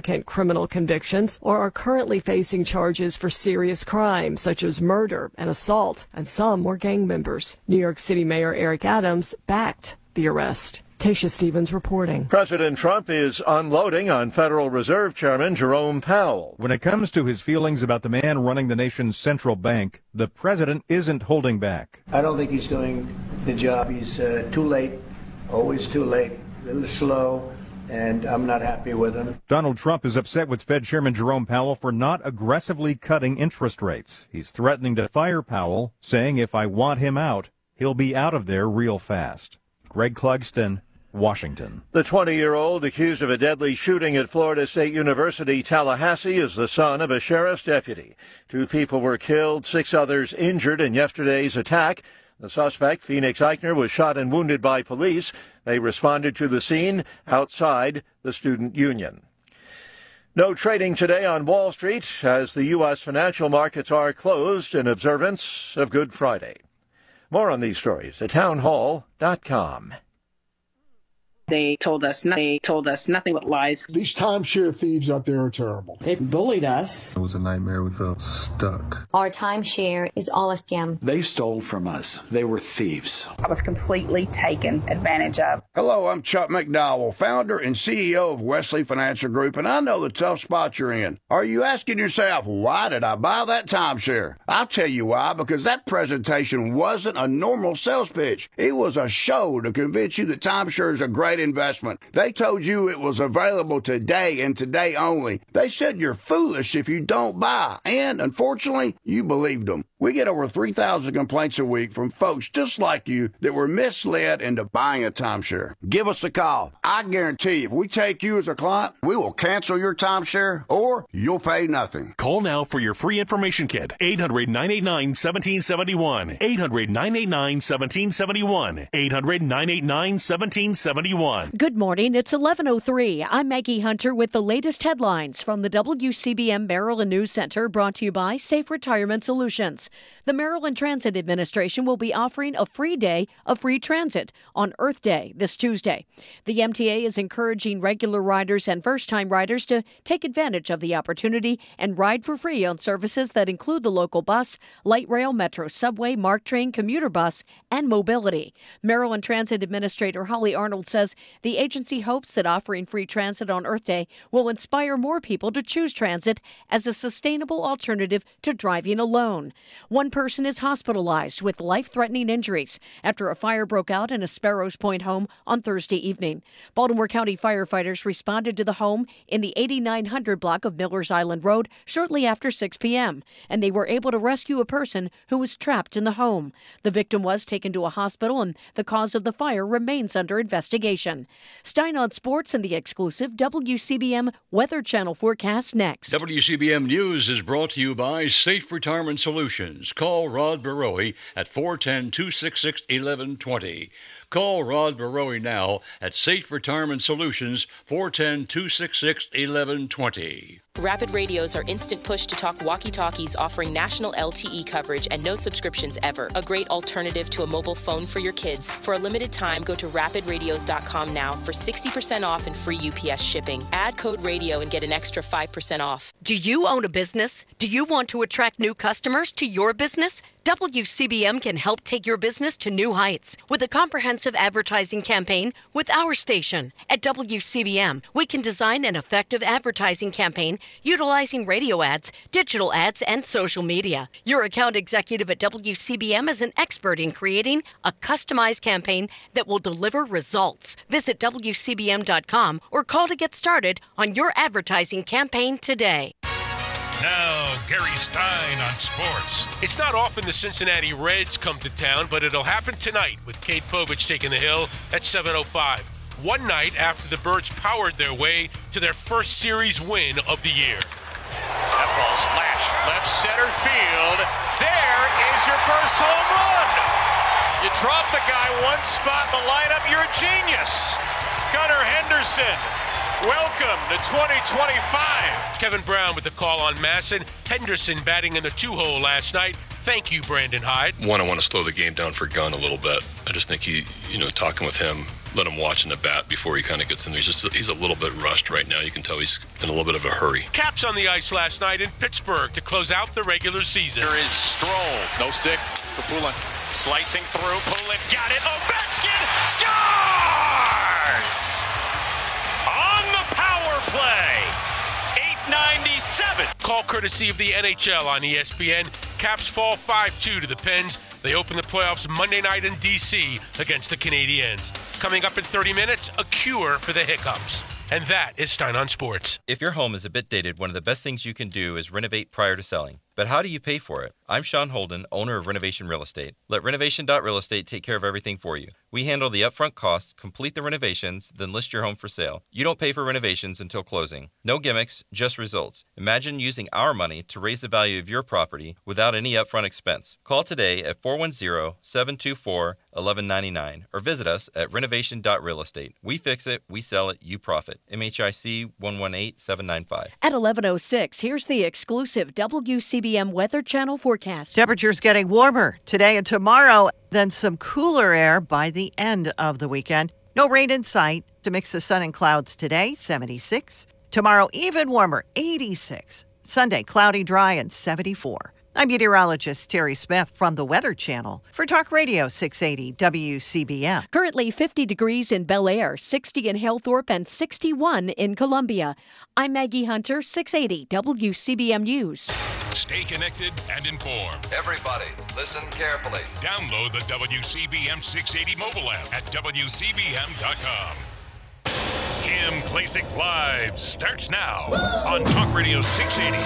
significant criminal convictions or are currently facing charges for serious crimes such as murder and assault, and some were gang members. New York City Mayor Eric Adams backed the arrest. Tasha Stevens reporting. President Trump is unloading on Federal Reserve Chairman Jerome Powell. When it comes to his feelings about the man running the nation's central bank, the president isn't holding back. I don't think he's doing the job. He's too late, always too late, a little slow, and I'm not happy with him. Donald Trump is upset with Fed Chairman Jerome Powell for not aggressively cutting interest rates. He's threatening to fire Powell, saying if I want him out, he'll be out of there real fast. Greg Clugston, Washington. The 20-year-old accused of a deadly shooting at Florida State University, Tallahassee, is the son of a sheriff's deputy. 2 people were killed, 6 others injured in yesterday's attack. The suspect, Phoenix Eichner, was shot and wounded by police. They responded to the scene outside the student union. No trading today on Wall Street as the U.S. financial markets are closed in observance of Good Friday. More on these stories at townhall.com. They told us nothing but lies. These timeshare thieves out there are terrible. They bullied us. It was a nightmare. We felt stuck. Our timeshare is all a scam. They stole from us. They were thieves. I was completely taken advantage of. Hello, I'm Chuck McDowell, founder and CEO of Wesley Financial Group, and I know the tough spot you're in. Are you asking yourself, why did I buy that timeshare? I'll tell you why, because that presentation wasn't a normal sales pitch. It was a show to convince you that timeshare is a great investment. They told you it was available today and today only. They said you're foolish if you don't buy, and unfortunately, you believed them. We get over 3,000 complaints a week from folks just like you that were misled into buying a timeshare. Give us a call. I guarantee if we take you as a client, we will cancel your timeshare or you'll pay nothing. Call now for your free information kit. 800-989-1771. 800-989-1771. 800-989-1771. Good morning. It's 11:03. I'm Maggie Hunter with the latest headlines from the WCBM Maryland News Center, brought to you by Safe Retirement Solutions. The Maryland Transit Administration will be offering a free day of free transit on Earth Day this Tuesday. The MTA is encouraging regular riders and first-time riders to take advantage of the opportunity and ride for free on services that include the local bus, light rail, metro, subway, MARC train, commuter bus, and mobility. Maryland Transit Administrator Holly Arnold says the agency hopes that offering free transit on Earth Day will inspire more people to choose transit as a sustainable alternative to driving alone. One person is hospitalized with life-threatening injuries after a fire broke out in a Sparrows Point home on Thursday evening. Baltimore County firefighters responded to the home in the 8900 block of Millers Island Road shortly after 6 p.m., and they were able to rescue a person who was trapped in the home. The victim was taken to a hospital, and the cause of the fire remains under investigation. Stein on Sports and the exclusive WCBM Weather Channel forecast next. WCBM News is brought to you by Safe Retirement Solutions. Call Rod Barowie at 410-266-1120. Call Rod Barowie now at Safe Retirement Solutions, 410-266-1120. Rapid radios are instant push-to-talk walkie-talkies offering national LTE coverage and no subscriptions ever. A great alternative to a mobile phone for your kids. For a limited time, go to rapidradios.com now for 60% off and free UPS shipping. Add code radio and get an extra 5% off. Do you own a business? Do you want to attract new customers to your business? WCBM can help take your business to new heights with a comprehensive advertising campaign with our station. At WCBM, we can design an effective advertising campaign utilizing radio ads, digital ads, and social media. Your account executive at WCBM is an expert in creating a customized campaign that will deliver results. Visit WCBM.com or call to get started on your advertising campaign today. Now, Gary Stein on sports. It's not often the Cincinnati Reds come to town, but it'll happen tonight with Kate Povich taking the hill at 7:05. One night after the Birds powered their way to their first series win of the year. That ball slashed left center field. There is your first home run. You drop the guy one spot in the lineup, you're a genius. Gunnar Henderson. Welcome to 2025. Kevin Brown with the call on Masson. Henderson batting in the 2-hole last night. Thank you, Brandon Hyde. I want to slow the game down for Gunn a little bit. I just think talking with him, let him watch in the bat before he kind of gets in there. He's a little bit rushed right now. You can tell he's in a little bit of a hurry. Caps on the ice last night in Pittsburgh to close out the regular season. Here is Stroll. No stick for Poulin. Slicing through. Poulin got it. Ovechkin scores! On the power play. 8:97. Call courtesy of the NHL on ESPN. Caps fall 5-2 to the Pens. They open the playoffs Monday night in D.C. against the Canadiens. Coming up in 30 minutes, a cure for the hiccups. And that is Stein on Sports. If your home is a bit dated, one of the best things you can do is renovate prior to selling. But how do you pay for it? I'm Sean Holden, owner of Renovation Real Estate. Let Renovation.Real Estate take care of everything for you. We handle the upfront costs, complete the renovations, then list your home for sale. You don't pay for renovations until closing. No gimmicks, just results. Imagine using our money to raise the value of your property without any upfront expense. Call today at 410-724-1199 or visit us at Renovation.Real Estate. We fix it, we sell it, you profit. MHIC 118795. At 11:06, here's the exclusive WCBM Weather Channel forecast. Temperatures getting warmer today and tomorrow, then some cooler air by the end of the weekend. No rain in sight. To mix the sun and clouds today, 76. Tomorrow, even warmer, 86. Sunday, cloudy, dry, and 74. I'm meteorologist Terry Smith from the Weather Channel for Talk Radio 680 WCBM. Currently 50 degrees in Bel Air, 60 in Halethorpe, and 61 in Columbia. I'm Maggie Hunter, 680 WCBM News. Stay connected and informed. Everybody, listen carefully. Download the WCBM 680 mobile app at WCBM.com. Kim Klacik Live starts now on Talk Radio 680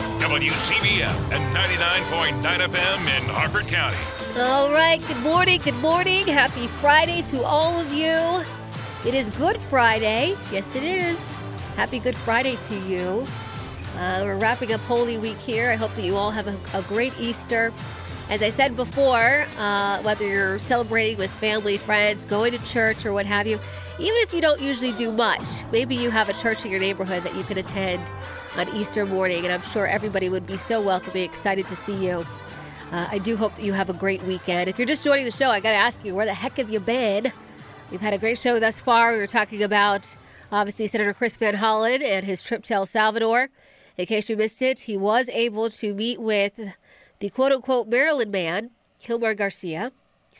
WCBM and 99.9 FM in Harford County. All right, good morning. Happy Friday to all of you. It is Good Friday. Yes, it is. Happy Good Friday to you. We're wrapping up Holy Week here. I hope that you all have a great Easter. As I said before, whether you're celebrating with family, friends, going to church, or what have you, even if you don't usually do much, maybe you have a church in your neighborhood that you can attend on Easter morning, and I'm sure everybody would be so welcoming, excited to see you. I do hope that you have a great weekend. If you're just joining the show, I got to ask you, where the heck have you been? We've had a great show thus far. We were talking about, obviously, Senator Chris Van Hollen and his trip to El Salvador. In case you missed it, he was able to meet with the quote-unquote Maryland man, Kilmer Garcia.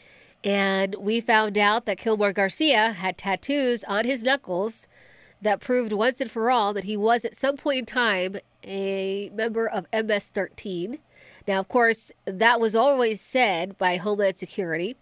And we found out that Kilmer Garcia had tattoos on his knuckles that proved once and for all that he was at some point in time a member of MS-13. Now, of course, that was always said by Homeland Security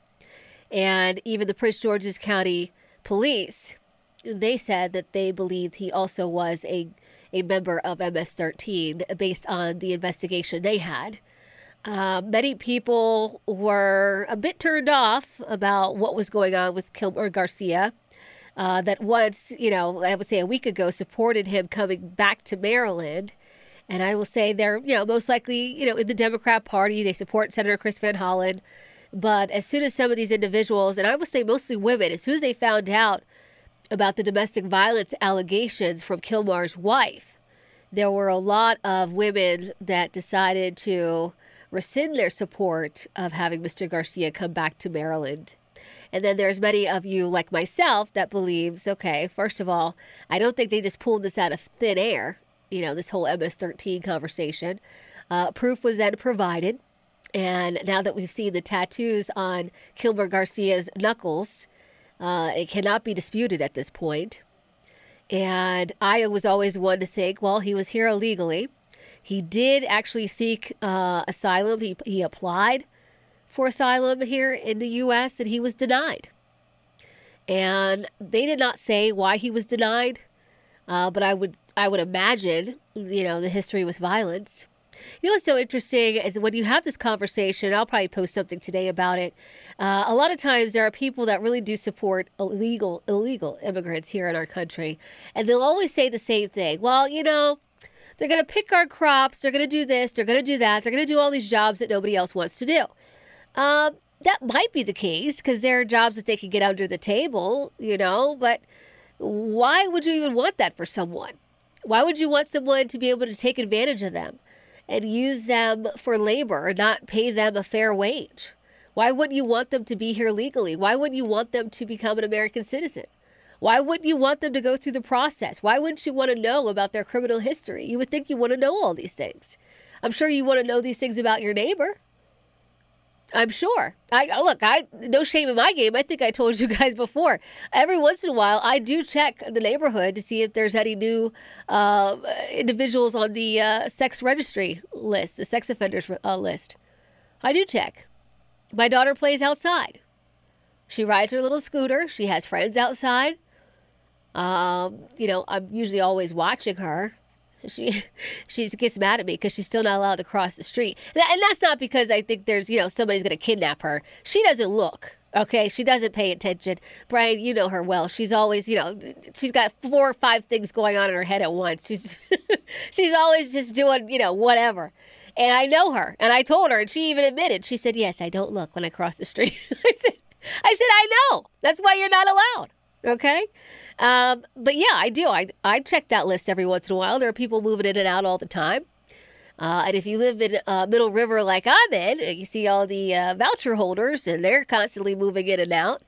and even the Prince George's County Police. They said that they believed he also was a member of MS-13 based on the investigation they had. Many people were a bit turned off about what was going on with Kilmer Garcia, that once, I would say a week ago, supported him coming back to Maryland. And I will say they're, most likely, in the Democrat Party, they support Senator Chris Van Hollen. But as soon as some of these individuals, and I would say mostly women, as soon as they found out about the domestic violence allegations from Kilmer's wife, there were a lot of women that decided to rescind their support of having Mr. Garcia come back to Maryland. And then there's many of you like myself that believes, okay, first of all, I don't think they just pulled this out of thin air, this whole MS-13 conversation. Proof was then provided. And now that we've seen the tattoos on Kilmer Garcia's knuckles, it cannot be disputed at this point. And I was always one to think, well, he was here illegally. He did actually seek asylum. He applied for asylum here in the U.S. and he was denied. And they did not say why he was denied, but I would imagine, the history with violence. What's so interesting is when you have this conversation, I'll probably post something today about it. A lot of times there are people that really do support illegal immigrants here in our country. And they'll always say the same thing. Well, they're going to pick our crops. They're going to do this. They're going to do that. They're going to do all these jobs that nobody else wants to do. That might be the case because there are jobs that they can get under the table, but why would you even want that for someone? Why would you want someone to be able to take advantage of them and use them for labor and not pay them a fair wage? Why wouldn't you want them to be here legally? Why wouldn't you want them to become an American citizen? Why wouldn't you want them to go through the process? Why wouldn't you want to know about their criminal history? You would think you want to know all these things. I'm sure you want to know these things about your neighbor. I'm sure. No shame in my game. I think I told you guys before. Every once in a while, I do check the neighborhood to see if there's any new individuals on the sex registry list, the sex offenders list. I do check. My daughter plays outside. She rides her little scooter. She has friends outside. I'm usually always watching her. She gets mad at me because she's still not allowed to cross the street. And that's not because I think there's, somebody's going to kidnap her. She doesn't look, okay? She doesn't pay attention. Brian, you know her well. She's always, she's got 4 or 5 things going on in her head at once. She's always just doing, whatever. And I know her. And I told her, and she even admitted, she said, yes, I don't look when I cross the street. I said, I know. That's why you're not allowed, okay? But yeah, I do. I check that list every once in a while. There are people moving in and out all the time. And if you live in Middle River like I'm in, you see all the voucher holders, and they're constantly moving in and out.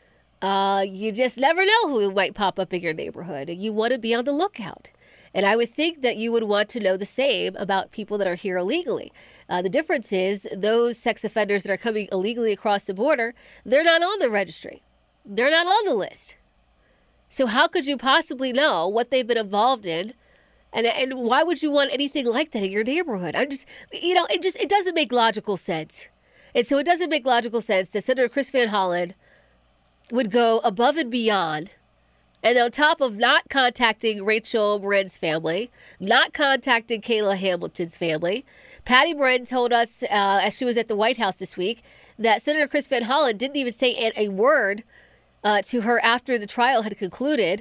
You just never know who might pop up in your neighborhood, and you want to be on the lookout. And I would think that you would want to know the same about people that are here illegally. The difference is those sex offenders that are coming illegally across the border, they're not on the registry. They're not on the list. So how could you possibly know what they've been involved in? And why would you want anything like that in your neighborhood? It doesn't make logical sense. And so it doesn't make logical sense that Senator Chris Van Hollen would go above and beyond. And on top of not contacting Rachel Morin's family, not contacting Kayla Hamilton's family, Patty Morin told us as she was at the White House this week that Senator Chris Van Hollen didn't even say a word to her after the trial had concluded.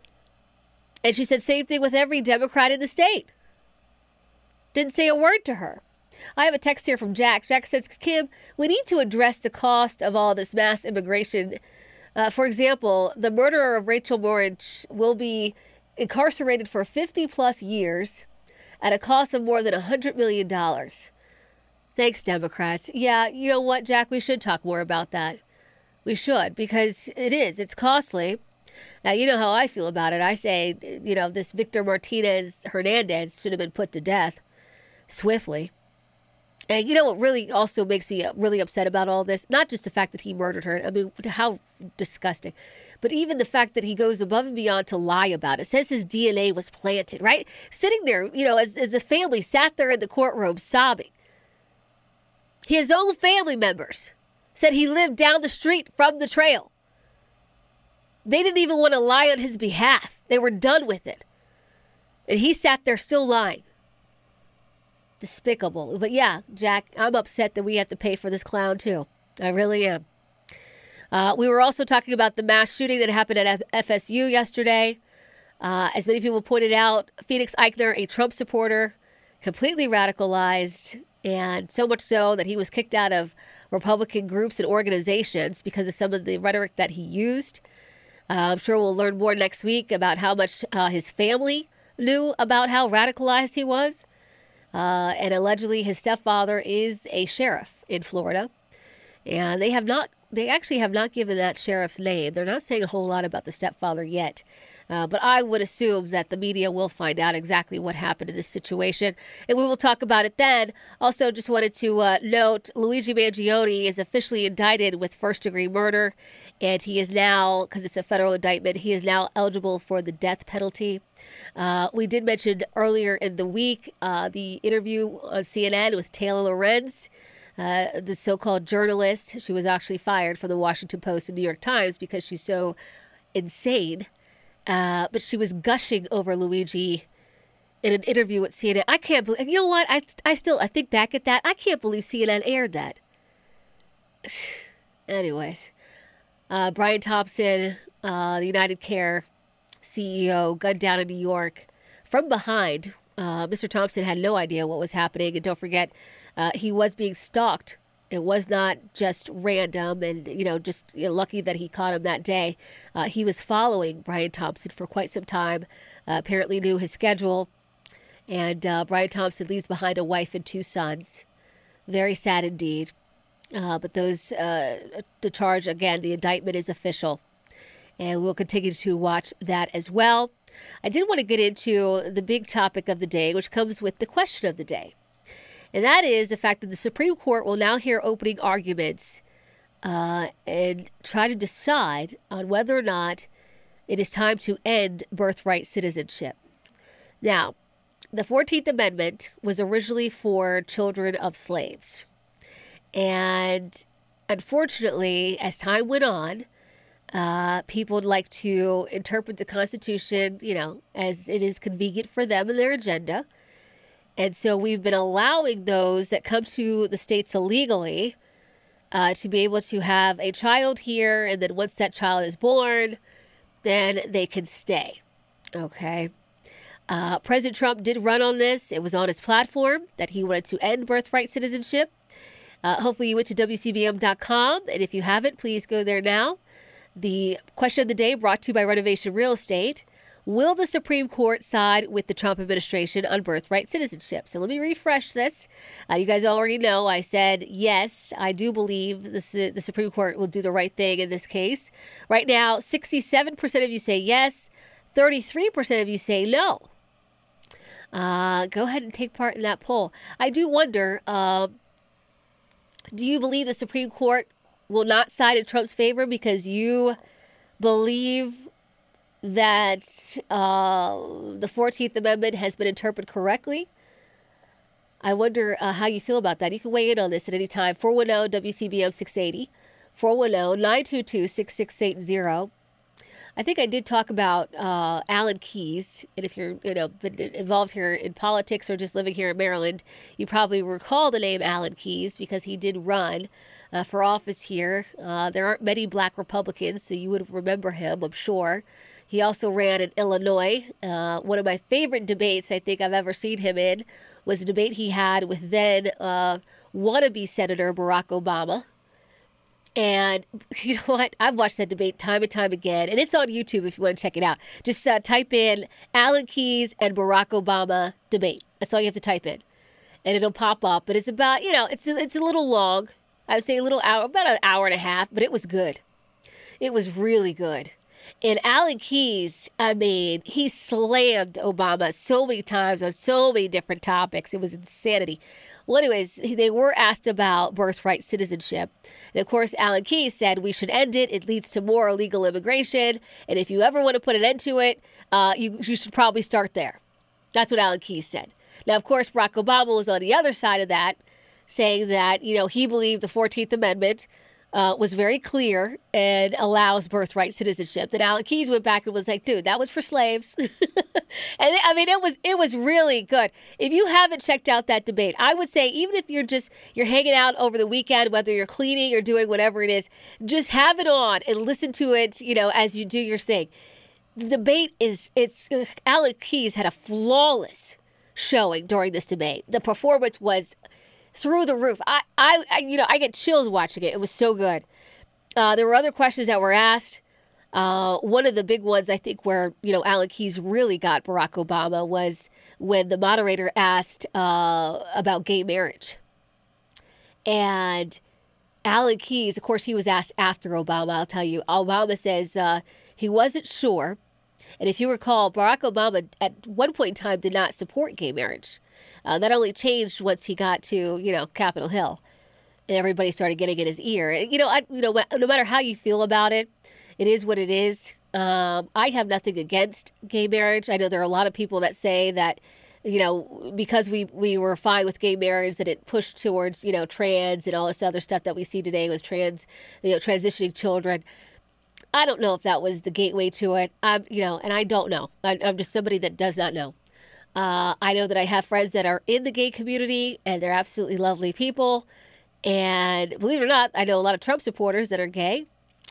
And she said same thing with every Democrat in the state. Didn't say a word to her. I have a text here from Jack. Jack says, Kim, we need to address the cost of all this mass immigration. For example, the murderer of Rachel Morin will be incarcerated for 50 plus years at a cost of more than $100 million. Thanks, Democrats. Yeah, you know what, Jack? We should talk more about that. We should, because it's costly. Now, you know how I feel about it. I say, this Victor Martinez Hernandez should have been put to death swiftly. And you know what really also makes me really upset about all this? Not just the fact that he murdered her. I mean, how disgusting. But even the fact that he goes above and beyond to lie about it. Says his DNA was planted, right? Sitting there, as a family sat there in the courtroom sobbing. His own family members said he lived down the street from the trail. They didn't even want to lie on his behalf. They were done with it. And he sat there still lying. Despicable. But yeah, Jack, I'm upset that we have to pay for this clown too. I really am. We were also talking about the mass shooting that happened at FSU yesterday. As many people pointed out, Phoenix Eichner, a Trump supporter, completely radicalized, and so much so that he was kicked out of Republican groups and organizations because of some of the rhetoric that he used. I'm sure we'll learn more next week about how much his family knew about how radicalized he was. And allegedly his stepfather is a sheriff in Florida. And they actually have not given that sheriff's name. They're not saying a whole lot about the stepfather yet. But I would assume that the media will find out exactly what happened in this situation. And we will talk about it then. Also, just wanted to note, Luigi Mangione is officially indicted with first-degree murder. And he is now, because it's a federal indictment, he is now eligible for the death penalty. We did mention earlier in the week the interview on CNN with Taylor Lorenz, the so-called journalist. She was actually fired from the Washington Post and New York Times because she's so insane. But she was gushing over Luigi in an interview with CNN. I can't believe, you know what? I think back at that. I can't believe CNN aired that. Anyways, Brian Thompson, the United Care CEO, gunned down in New York from behind. Mr. Thompson had no idea what was happening. And don't forget, he was being stalked. It was not just random and, just lucky that he caught him that day. He was following Brian Thompson for quite some time, apparently knew his schedule. And Brian Thompson leaves behind a wife and 2 sons. Very sad indeed. But the charge, again, the indictment is official. and we'll continue to watch that as well. I did want to get into the big topic of the day, which comes with the question of the day. And that is the fact that the Supreme Court will now hear opening arguments and try to decide on whether or not it is time to end birthright citizenship. Now, the 14th Amendment was originally for children of slaves. And unfortunately, as time went on, people would like to interpret the Constitution, as it is convenient for them and their agenda. And so we've been allowing those that come to the states illegally to be able to have a child here. And then once that child is born, then they can stay. Okay. President Trump did run on this. It was on his platform that he wanted to end birthright citizenship. Hopefully you went to WCBM.com. And if you haven't, please go there now. The question of the day brought to you by Renovation Real Estate. Will the Supreme Court side with the Trump administration on birthright citizenship? So let me refresh this. You guys already know I said, yes, I do believe the Supreme Court will do the right thing in this case. Right now, 67% of you say yes, 33% of you say no. Go ahead and take part in that poll. I do wonder, do you believe the Supreme Court will not side in Trump's favor because you believe that the 14th Amendment has been interpreted correctly? I wonder how you feel about that. You can weigh in on this at any time. 410-WCBM-680, 410-922-6680. I think I did talk about Alan Keyes, and if you're been involved here in politics or just living here in Maryland, you probably recall the name Alan Keyes because he did run for office here. There aren't many black Republicans, so you would remember him, I'm sure. He also ran in Illinois. One of my favorite debates I think I've ever seen him in was a debate he had with then wannabe Senator Barack Obama. And you know what? I've watched that debate time and time again. And it's on YouTube if you want to check it out. Just type in Alan Keyes and Barack Obama debate. That's all you have to type in. And it'll pop up. But it's about, it's a little long. I would say about an hour and a half. But it was good. It was really good. And Alan Keyes, he slammed Obama so many times on so many different topics. It was insanity. Well, anyways, they were asked about birthright citizenship. And of course, Alan Keyes said we should end it. It leads to more illegal immigration. And if you ever want to put an end to it, you should probably start there. That's what Alan Keyes said. Now, of course, Barack Obama was on the other side of that, saying that, he believed the 14th Amendment was very clear and allows birthright citizenship. Then Alan Keyes went back and was like, dude, that was for slaves. And it was really good. If you haven't checked out that debate, I would say even if you're hanging out over the weekend, whether you're cleaning or doing whatever it is, just have it on and listen to it, as you do your thing. The debate Alan Keyes had a flawless showing during this debate. The performance was through the roof. I get chills watching it. It was so good. There were other questions that were asked. One of the big ones, I think, where, Alan Keyes really got Barack Obama was when the moderator asked about gay marriage. And Alan Keyes, of course, he was asked after Obama. I'll tell you, Obama says he wasn't sure. And if you recall, Barack Obama at one point in time did not support gay marriage. That only changed once he got to, Capitol Hill. And everybody started getting in his ear. And, no matter how you feel about it, it is what it is. I have nothing against gay marriage. I know there are a lot of people that say that, because we were fine with gay marriage, that it pushed towards, trans and all this other stuff that we see today with transitioning children. I don't know if that was the gateway to it. And I don't know. I'm just somebody that does not know. I know that I have friends that are in the gay community, and they're absolutely lovely people. And believe it or not, I know a lot of Trump supporters that are gay.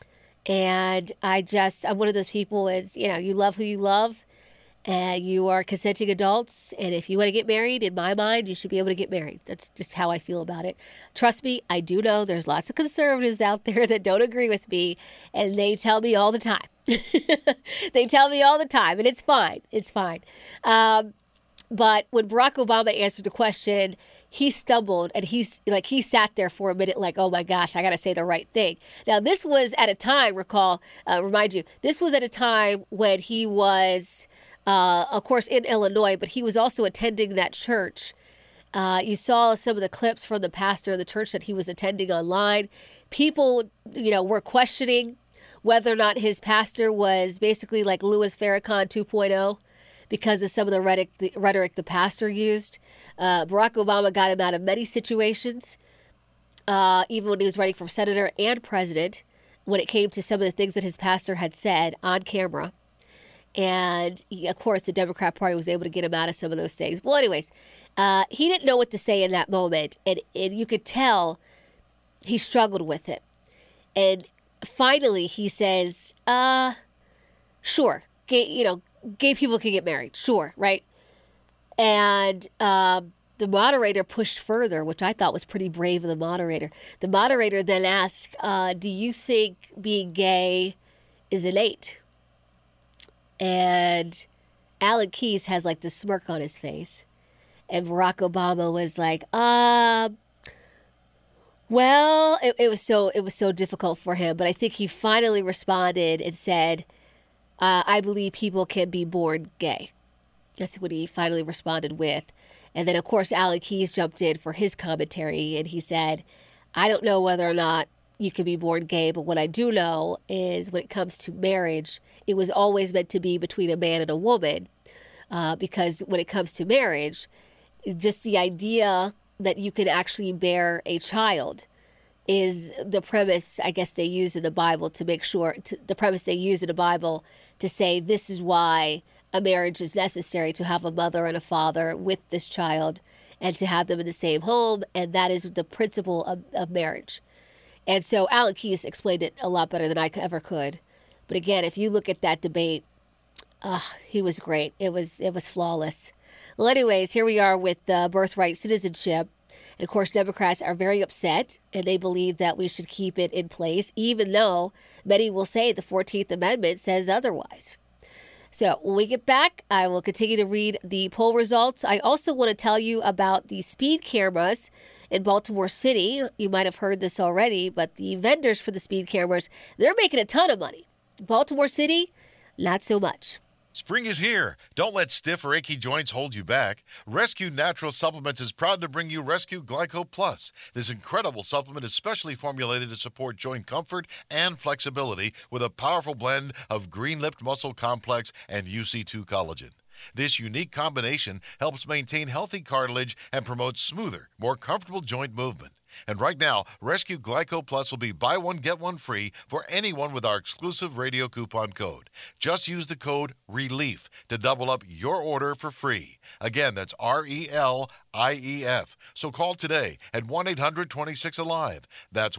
And I'm one of those people you love who you love, and you are consenting adults. And if you want to get married, in my mind, you should be able to get married. That's just how I feel about it. Trust me, I do know there's lots of conservatives out there that don't agree with me, and they tell me all the time. They tell me all the time, and it's fine. It's fine. But when Barack Obama answered the question, he stumbled and he sat there for a minute like, oh my gosh, I got to say the right thing. Now, this was at a time, remind you, this was at a time when he was, of course, in Illinois, but he was also attending that church. You saw some of the clips from the pastor of the church that he was attending online. People, were questioning whether or not his pastor was basically like Louis Farrakhan 2.0 because of some of the rhetoric the pastor used. Barack Obama got him out of many situations, even when he was running for senator and president, when it came to some of the things that his pastor had said on camera. And, of course, the Democrat Party was able to get him out of some of those things. Well, anyways, he didn't know what to say in that moment, and you could tell he struggled with it. And finally, he says, sure, gay people can get married, sure, right? And the moderator pushed further, which I thought was pretty brave of the moderator. The moderator then asked, do you think being gay is innate? And Alan Keyes has like this smirk on his face. And Barack Obama was like, well, it was so difficult for him. But I think he finally responded and said, I believe people can be born gay. That's what he finally responded with. And then, of course, Alan Keyes jumped in for his commentary, and he said, I don't know whether or not you can be born gay, but what I do know is when it comes to marriage, it was always meant to be between a man and a woman, because when it comes to marriage, just the idea that you can actually bear a child is the premise, I guess, they use in the Bible to make sure, the premise they use in the Bible to say this is why a marriage is necessary, to have a mother and a father with this child and to have them in the same home. And that is the principle of marriage. And so Alan Keyes explained it a lot better than I ever could. But again, if you look at that debate, he was great. It was flawless. Well, anyways, here we are with birthright citizenship. And of course, Democrats are very upset, and they believe that we should keep it in place, even though many will say the 14th Amendment says otherwise. So when we get back, I will continue to read the poll results. I also want to tell you about the speed cameras in Baltimore City. You might have heard this already, but the vendors for the speed cameras, they're making a ton of money. Baltimore City, not so much. Spring is here. Don't let stiff or achy joints hold you back. Rescue Natural Supplements is proud to bring you Rescue Glyco Plus. This incredible supplement is specially formulated to support joint comfort and flexibility with a powerful blend of green-lipped muscle complex and UC2 collagen. This unique combination helps maintain healthy cartilage and promotes smoother, more comfortable joint movement. And right now, Rescue Glyco Plus will be buy one, get one free for anyone with our exclusive radio coupon code. Just use the code RELIEF to double up your order for free. Again, that's RELIEF. So call today at 1-800-26-ALIVE. That's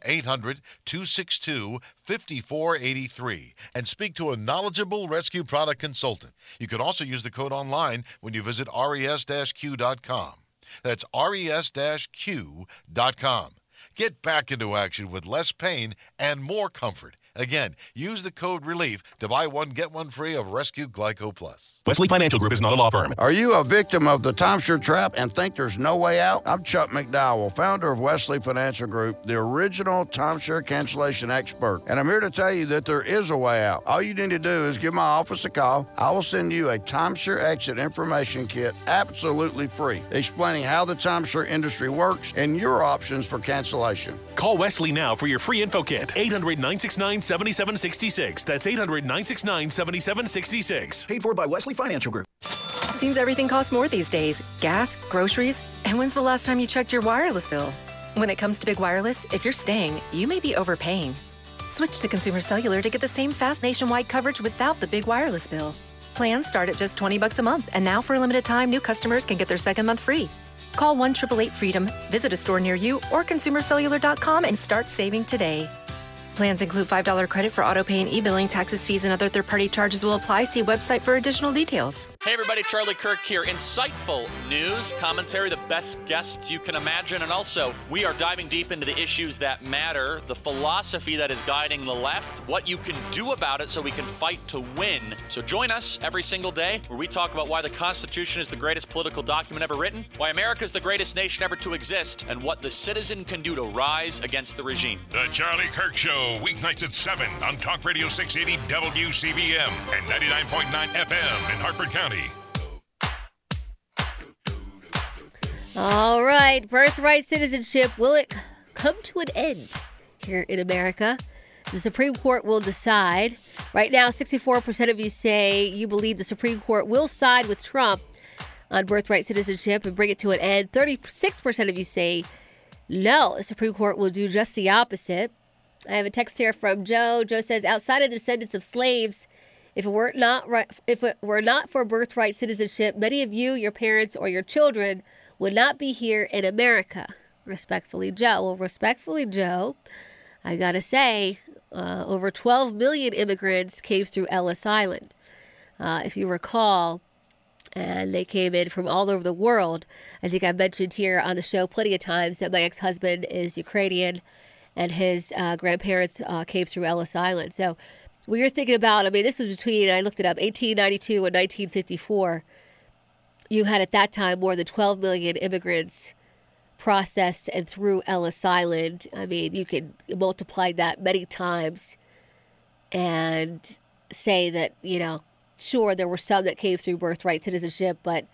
1-800-262-5483 and speak to a knowledgeable rescue product consultant. You can also use the code online when you visit res-q.com. That's res-q.com. Get back into action with less pain and more comfort. Again, use the code RELIEF to buy one, get one free of Rescue Glyco Plus. Wesley Financial Group is not a law firm. Are you a victim of the timeshare trap and think there's no way out? I'm Chuck McDowell, founder of Wesley Financial Group, the original timeshare cancellation expert. And I'm here to tell you that there is a way out. All you need to do is give my office a call. I will send you a timeshare exit information kit absolutely free, explaining how the timeshare industry works and your options for cancellation. Call Wesley now for your free info kit. 800-969-7766. That's 800-969-7766. Paid for by Wesley Financial Group. Seems everything costs more these days. Gas, groceries, and when's the last time you checked your wireless bill? When it comes to Big Wireless, if you're staying, you may be overpaying. Switch to Consumer Cellular to get the same fast nationwide coverage without the big wireless bill. Plans start at just $20 a month, and now for a limited time, new customers can get their second month free. Call 1-888-FREEDOM, visit a store near you, or consumercellular.com and start saving today. Plans include $5 credit for auto pay and e-billing. Taxes, fees, and other third-party charges will apply. See website for additional details. Hey everybody, Charlie Kirk here. Insightful news, commentary, the best guests you can imagine, and also we are diving deep into the issues that matter, the philosophy that is guiding the left, what you can do about it so we can fight to win. So join us every single day where we talk about why the Constitution is the greatest political document ever written, why America is the greatest nation ever to exist, and what the citizen can do to rise against the regime. The Charlie Kirk Show, weeknights at 7 on Talk Radio 680 WCBM and 99.9 FM in Hartford County. All right, birthright citizenship, will it come to an end here in America? The Supreme Court will decide. Right now, 64% of you say you believe the Supreme Court will side with Trump on birthright citizenship and bring it to an end. 36% of you say no, the Supreme Court will do just the opposite. I have a text here from Joe. Joe says, outside of the descendants of slaves, if it were not for birthright citizenship, many of you, your parents, or your children would not be here in America. Respectfully, Joe. Well, respectfully, Joe, I gotta say, over 12 million immigrants came through Ellis Island. If you recall, and they came in from all over the world. I think I mentioned here on the show plenty of times that my ex-husband is Ukrainian and his grandparents came through Ellis Island. So when you're thinking about, I mean, this was between, I looked it up, 1892 and 1954. You had at that time more than 12 million immigrants processed and through Ellis Island. I mean, you could multiply that many times and say that, you know, sure, there were some that came through birthright citizenship, but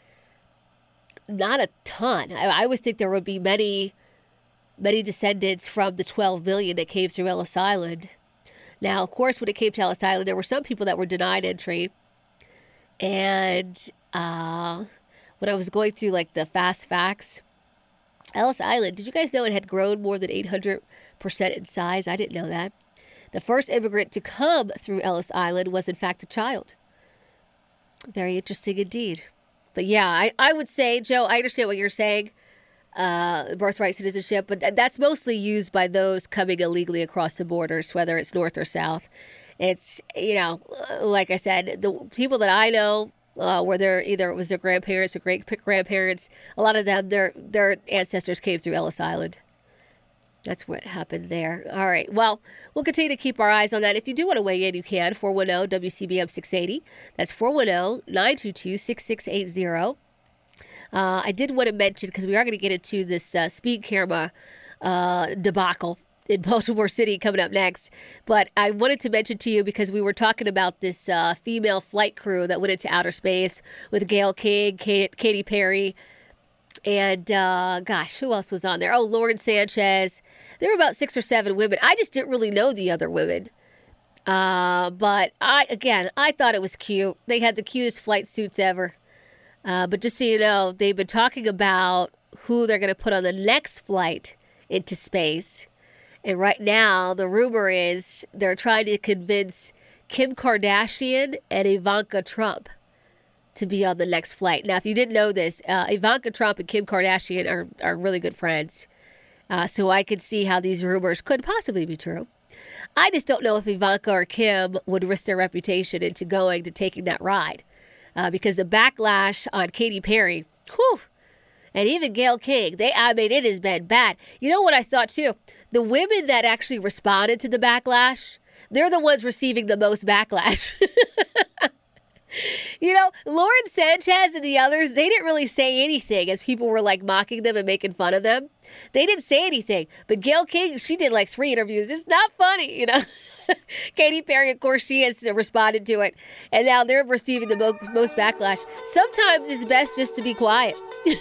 not a ton. I would think there would be many descendants from the 12 million that came through Ellis Island. Now, of course, when it came to Ellis Island, there were some people that were denied entry. And when I was going through like the fast facts, Ellis Island, did you guys know it had grown more than 800% in size? I didn't know that. The first immigrant to come through Ellis Island was, in fact, a child. Very interesting indeed. But yeah, I would say, Joe, I understand what you're saying, birthright citizenship, but that's mostly used by those coming illegally across the borders, whether it's north or south. It's, you know, like I said, the people that I know, where either it was their grandparents or great-grandparents, a lot of them, their ancestors came through Ellis Island. That's what happened there. All right. Well, we'll continue to keep our eyes on that. If you do want to weigh in, you can. 410-WCBM-680. That's 410-922-6680. I did want to mention, because we are going to get into this speed camera debacle in Baltimore City coming up next. But I wanted to mention to you, because we were talking about this female flight crew that went into outer space with Gayle King, Katy Perry, and who else was on there? Oh, Lauren Sanchez. There were about 6 or 7 women. I just didn't really know the other women. But I thought it was cute. They had the cutest flight suits ever. But just so you know, they've been talking about who they're going to put on the next flight into space. And right now, the rumor is they're trying to convince Kim Kardashian and Ivanka Trump to be on the next flight. Now, if you didn't know this, Ivanka Trump and Kim Kardashian are really good friends. So I could see how these rumors could possibly be true. I just don't know if Ivanka or Kim would risk their reputation into taking that ride. Because the backlash on Katy Perry, and even Gayle King, it has been bad. You know what I thought too? The women that actually responded to the backlash, they're the ones receiving the most backlash. You know, Lauren Sanchez and the others, they didn't really say anything as people were like mocking them and making fun of them. They didn't say anything. But Gayle King, she did like 3 interviews. It's not funny, you know. Katy Perry, of course, she has responded to it. And now they're receiving the most backlash. Sometimes it's best just to be quiet.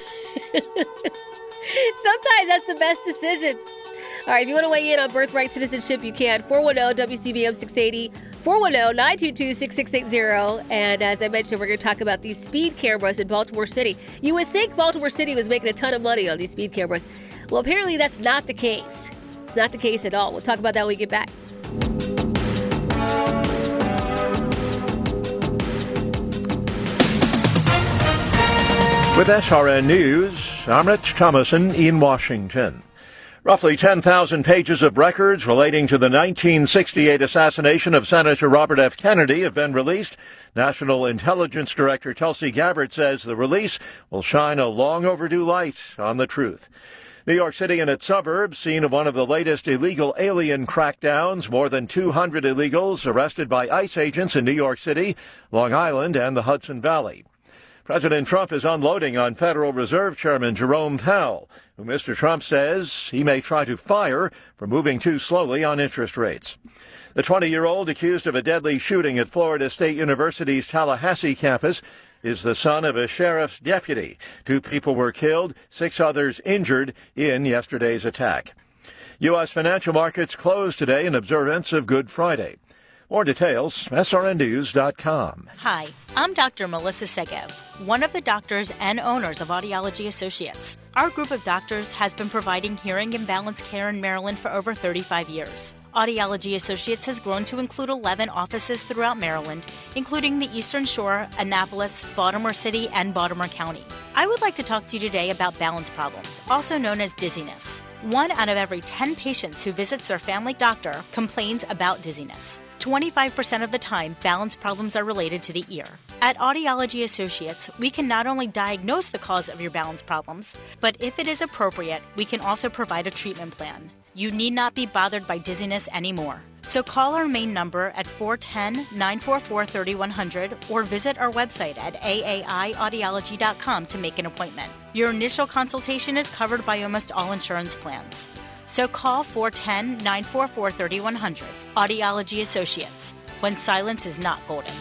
Sometimes that's the best decision. All right, if you want to weigh in on birthright citizenship, you can. 410-WCBM-680, 410-922-6680. And as I mentioned, we're going to talk about these speed cameras in Baltimore City. You would think Baltimore City was making a ton of money on these speed cameras. Well, apparently that's not the case. It's not the case at all. We'll talk about that when we get back. With SRN News, I'm Rich Thomason in Washington. Roughly 10,000 pages of records relating to the 1968 assassination of Senator Robert F. Kennedy have been released. National Intelligence Director Tulsi Gabbard says the release will shine a long overdue light on the truth. New York City and its suburbs, scene of one of the latest illegal alien crackdowns. More than 200 illegals arrested by ICE agents in New York City, Long Island, and the Hudson Valley. President Trump is unloading on Federal Reserve Chairman Jerome Powell, who Mr. Trump says he may try to fire for moving too slowly on interest rates. The 20-year-old accused of a deadly shooting at Florida State University's Tallahassee campus is the son of a sheriff's deputy. 2 people were killed, 6 others injured in yesterday's attack. U.S. financial markets closed today in observance of Good Friday. More details, srnnews.com. Hi, I'm Dr. Melissa Segev, one of the doctors and owners of Audiology Associates. Our group of doctors has been providing hearing and balance care in Maryland for over 35 years. Audiology Associates has grown to include 11 offices throughout Maryland, including the Eastern Shore, Annapolis, Baltimore City, and Baltimore County. I would like to talk to you today about balance problems, also known as dizziness. 1 out of every 10 patients who visits their family doctor complains about dizziness. 25% of the time, balance problems are related to the ear. At Audiology Associates, we can not only diagnose the cause of your balance problems, but if it is appropriate, we can also provide a treatment plan. You need not be bothered by dizziness anymore. So call our main number at 410-944-3100 or visit our website at aaiaudiology.com to make an appointment. Your initial consultation is covered by almost all insurance plans. So call 410-944-3100. Audiology Associates, when silence is not golden.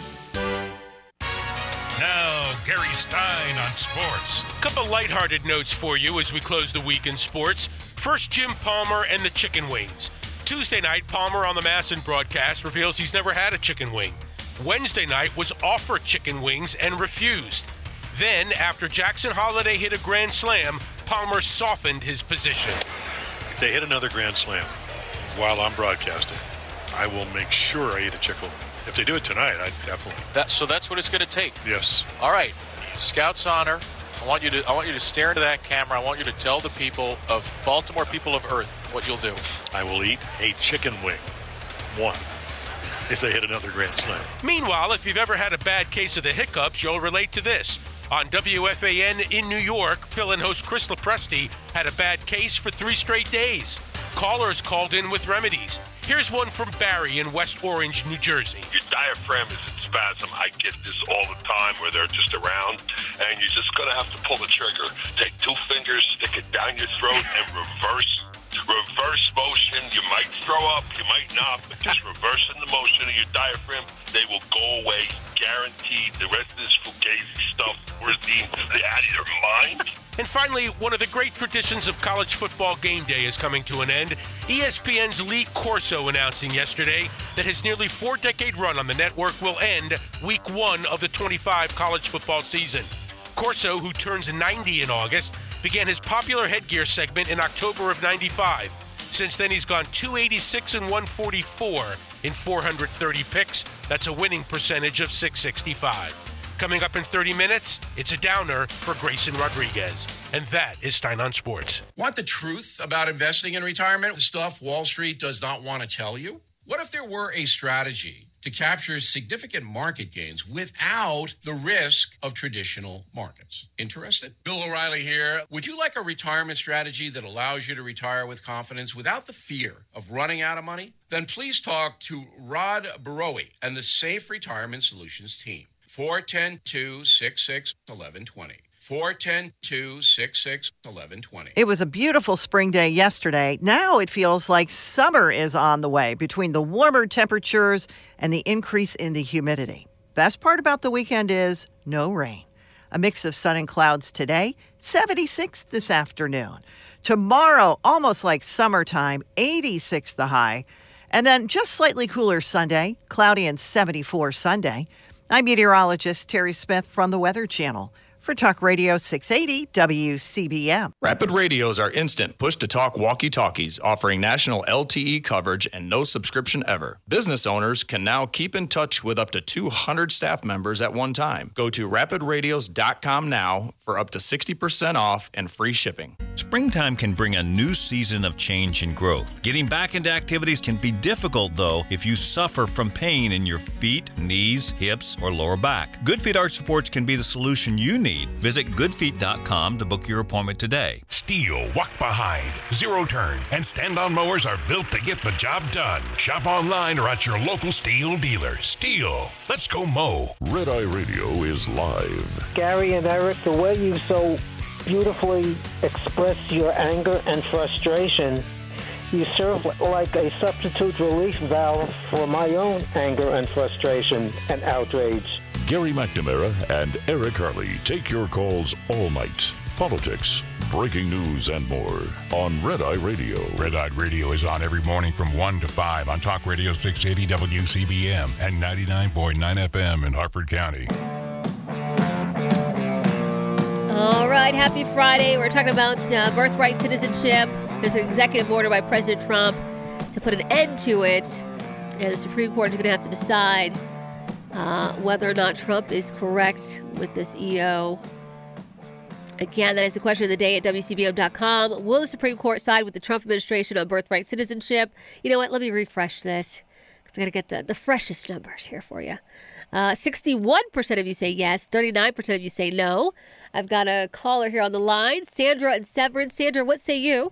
Now, Gary Stein on sports. Couple lighthearted notes for you as we close the week in sports. First, Jim Palmer and the chicken wings. Tuesday night, Palmer on the MASN broadcast reveals he's never had a chicken wing. Wednesday night was offered chicken wings and refused. Then, after Jackson Holliday hit a grand slam, Palmer softened his position. If they hit another grand slam while I'm broadcasting, I will make sure I eat a chicken wing. If they do it tonight, I definitely. So that's what it's going to take. Yes. All right, Scout's honor. I want you to stare into that camera. I want you to tell the people of Baltimore, people of Earth, what you'll do. I will eat a chicken wing. 1. If they hit another grand slam. Meanwhile, if you've ever had a bad case of the hiccups, you'll relate to this. On WFAN in New York, fill-in host Chris Lopresti had a bad case for 3 straight days. Callers called in with remedies. Here's one from Barry in West Orange, New Jersey. Your diaphragm is in spasm. I get this all the time where they're just around, and you're just going to have to pull the trigger. Take 2 fingers, stick it down your throat, and reverse motion. You might throw up, you might not, but just reversing the motion of your diaphragm, they will go away, guaranteed. The rest of this fugazi stuff, are they out of your mind? And finally, one of the great traditions of college football game day is coming to an end. ESPN's Lee Corso announcing yesterday that his nearly 4-decade run on the network will end week 1 of the 25 college football season. Corso, who turns 90 in August, began his popular headgear segment in October of 95. Since then, he's gone 286 and 144 in 430 picks. That's a winning percentage of .665. Coming up in 30 minutes, it's a downer for Grayson Rodriguez. And that is Stein on Sports. Want the truth about investing in retirement? The stuff Wall Street does not want to tell you? What if there were a strategy to capture significant market gains without the risk of traditional markets? Interested? Bill O'Reilly here. Would you like a retirement strategy that allows you to retire with confidence without the fear of running out of money? Then please talk to Rod Barowie and the Safe Retirement Solutions team. 410-266-1120. 410-266-1120. It was a beautiful spring day yesterday. Now it feels like summer is on the way between the warmer temperatures and the increase in the humidity. Best part about the weekend is no rain. A mix of sun and clouds today, 76 this afternoon. Tomorrow, almost like summertime, 86 the high. And then just slightly cooler Sunday, cloudy and 74 Sunday. I'm meteorologist Terry Smith from the Weather Channel for Talk Radio 680 WCBM. Rapid Radios are instant push-to-talk walkie-talkies offering national LTE coverage and no subscription ever. Business owners can now keep in touch with up to 200 staff members at one time. Go to rapidradios.com now for up to 60% off and free shipping. Springtime can bring a new season of change and growth. Getting back into activities can be difficult, though, if you suffer from pain in your feet, knees, hips, or lower back. Good Feet Arch Supports can be the solution you need. Visit goodfeet.com to book your appointment today. Steel, walk behind, zero turn, and stand-on mowers are built to get the job done. Shop online or at your local Steel dealer. Steel, let's go mow. Red Eye Radio is live. Gary and Eric, the way you so beautifully express your anger and frustration, you serve like a substitute relief valve for my own anger and frustration and outrage. Gary McNamara and Eric Harley take your calls all night. Politics, breaking news, and more on Red Eye Radio. Red Eye Radio is on every morning from 1 to 5 on Talk Radio 680 WCBM and 99.9 FM in Harford County. All right, happy Friday. We're talking about birthright citizenship. There's an executive order by President Trump to put an end to it, and the Supreme Court is going to have to decide whether or not Trump is correct with this EO. Again, that is the question of the day at WCBM.com. Will the Supreme Court side with the Trump administration on birthright citizenship? You know what? Let me refresh this, because I got to get the freshest numbers here for you. 61% of you say yes. 39% of you say no. I've got a caller here on the line, Sandra and Severn. Sandra, what say you?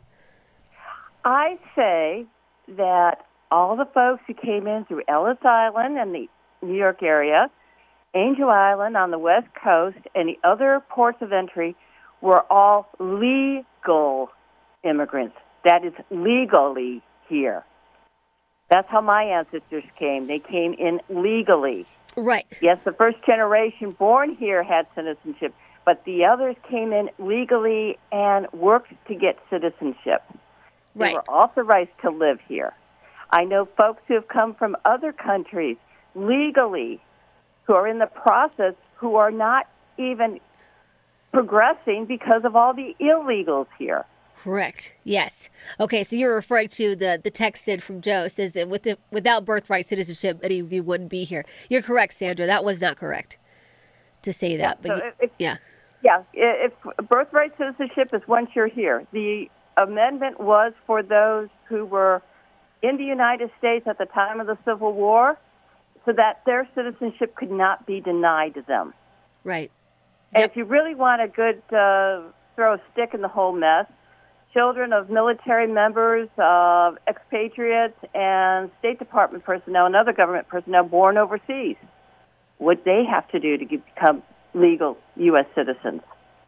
I say that all the folks who came in through Ellis Island and the New York area, Angel Island on the West Coast, and the other ports of entry were all legal immigrants. That is legally here. That's how my ancestors came. They came in legally. Right. Yes, the first generation born here had citizenship, but the others came in legally and worked to get citizenship. They were authorized to live here. I know folks who have come from other countries legally who are in the process who are not even progressing because of all the illegals here. Correct. Yes. Okay, so you're referring to the text in from Joe. It says that without birthright citizenship, any of you wouldn't be here. You're correct, Sandra. That was not correct to say that. Yeah, but Yeah, if birthright citizenship is once you're here. The amendment was for those who were in the United States at the time of the Civil War so that their citizenship could not be denied to them. Right. And if you really want a good throw a stick in the whole mess, children of military members, expatriates, and State Department personnel and other government personnel born overseas, what they have to do to become legal U.S. citizens.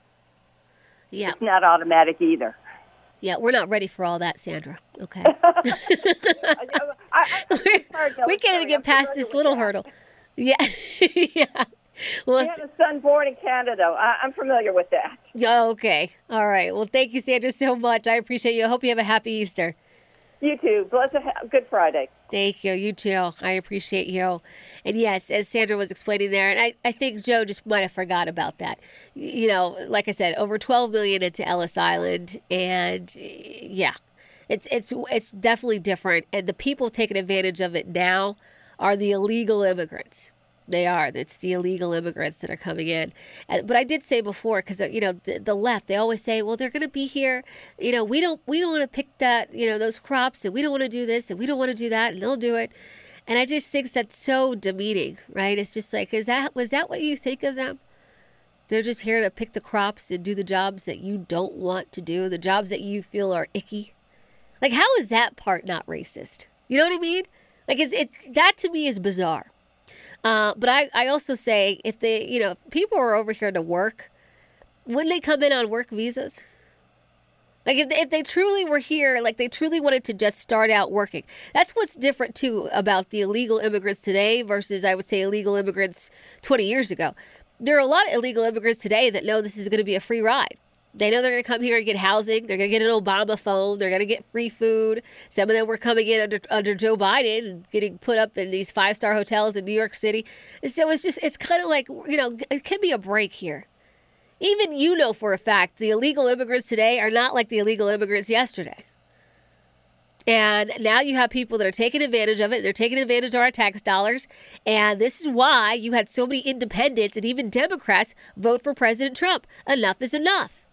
Yeah. It's not automatic either. Yeah, we're not ready for all that, Sandra. Okay. We can't even get past this little hurdle. Yeah. Yeah. Well, I have a son born in Canada. I'm familiar with that. Okay. All right. Well, thank you, Sandra, so much. I appreciate you. I hope you have a happy Easter. You too. Blessed Good Friday. Thank you. You too. I appreciate you. And yes, as Sandra was explaining there, and I think Joe just might have forgot about that. You know, like I said, over 12 million into Ellis Island, and yeah, it's definitely different. And the people taking advantage of it now are the illegal immigrants. They are. It's the illegal immigrants that are coming in. But I did say before, because you know the left, they always say, well, they're going to be here. You know, we don't want to pick that, you know, those crops, and we don't want to do this, and we don't want to do that, and they'll do it. And I just think that's so demeaning, right? It's just like, was that what you think of them? They're just here to pick the crops and do the jobs that you don't want to do, the jobs that you feel are icky. Like, how is that part not racist? You know what I mean? Like, that to me is bizarre. But I also say, if people are over here to work, wouldn't they come in on work visas? Like, if they truly were here, like they truly wanted to just start out working. That's what's different, too, about the illegal immigrants today versus, I would say, illegal immigrants 20 years ago. There are a lot of illegal immigrants today that know this is going to be a free ride. They know they're going to come here and get housing. They're going to get an Obama phone. They're going to get free food. Some of them were coming in under Joe Biden and getting put up in these 5-star hotels in New York City. And so it's kind of like, you know, it could be a break here. Even you know for a fact the illegal immigrants today are not like the illegal immigrants yesterday. And now you have people that are taking advantage of it. They're taking advantage of our tax dollars. And this is why you had so many independents and even Democrats vote for President Trump. Enough is enough.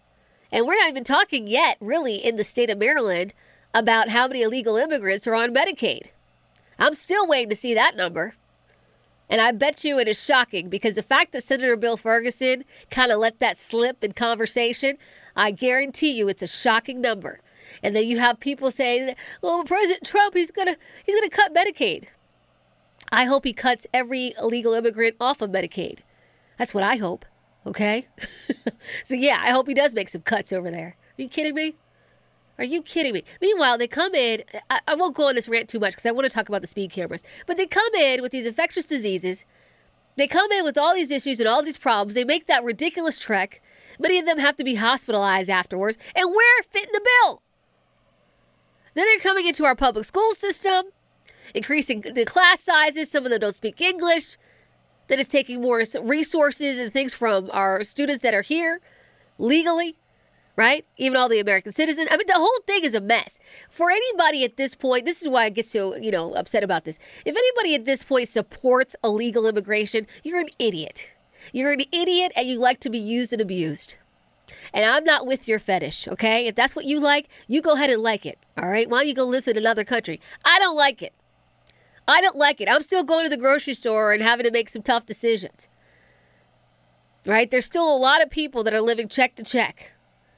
And we're not even talking yet, really, in the state of Maryland about how many illegal immigrants are on Medicaid. I'm still waiting to see that number. And I bet you it is shocking because the fact that Senator Bill Ferguson kind of let that slip in conversation, I guarantee you it's a shocking number. And then you have people saying, well, President Trump, he's gonna cut Medicaid. I hope he cuts every illegal immigrant off of Medicaid. That's what I hope, okay? So yeah, I hope he does make some cuts over there. Are you kidding me? Are you kidding me? Meanwhile, they come in, I won't go on this rant too much because I want to talk about the speed cameras, but they come in with these infectious diseases. They come in with all these issues and all these problems. They make that ridiculous trek. Many of them have to be hospitalized afterwards, and we're fitting the bill. Then they're coming into our public school system, increasing the class sizes. Some of them don't speak English. That is taking more resources and things from our students that are here legally. Right? Even all the American citizens. I mean, the whole thing is a mess. For anybody at this point, this is why I get so, upset about this. If anybody at this point supports illegal immigration, you're an idiot. You're an idiot and you like to be used and abused. And I'm not with your fetish, okay? If that's what you like, you go ahead and like it, all right? Why don't you go live in another country? I don't like it. I don't like it. I'm still going to the grocery store and having to make some tough decisions. Right? There's still a lot of people that are living check to check.